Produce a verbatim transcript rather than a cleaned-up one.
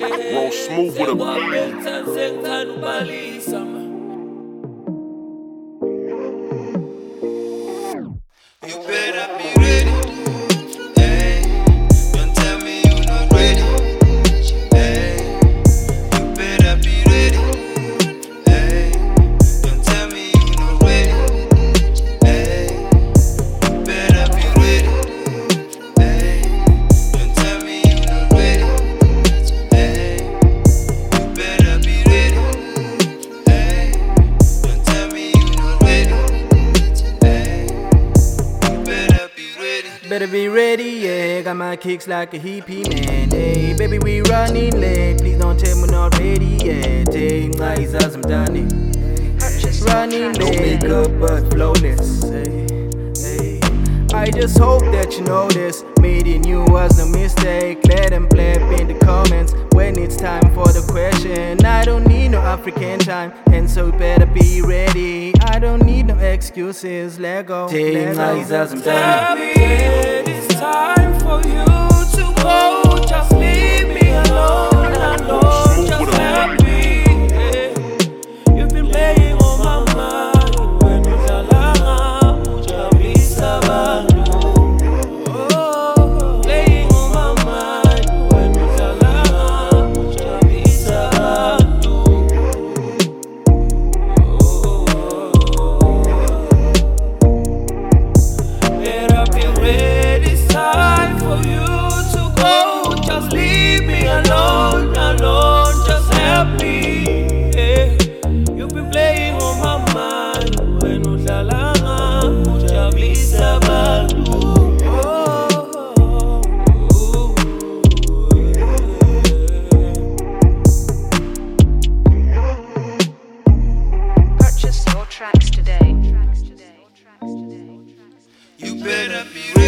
Roll smooth with a You better be ready. Hey, don't tell me you not ready. Hey, you better be ready. Hey, don't tell me you not ready. Hey, you better be ready. Hey, don't tell me you not ready. Hey, you better be ready. Hey, don't tell me you not ready. Better be ready, yeah. Got my kicks like a hippie man. Hey, baby, we running late. Please don't tell me not ready yet. Hey, eyes as I'm done it. Running late, no makeup but flawless. Hey, hey. I just hope that you know this. Meeting you was no mistake. Let them play up in the comments when it's time for the question. I don't need no African time, and so you better be ready. I don't need no excuses. Let go. Take eyes as I'm done it. It's time for you to go. Just leave me alone, alone. Just let me. Yeah. You've been playing on my mind. When you tell oh, playing on my mind. When you tell better be ready. It's time for you to go. Just leave me alone, alone. Just help me. Yeah. You've been playing on my mind. When udlalanga, ujabulisa abantu. Purchase your tracks today. You better be ready.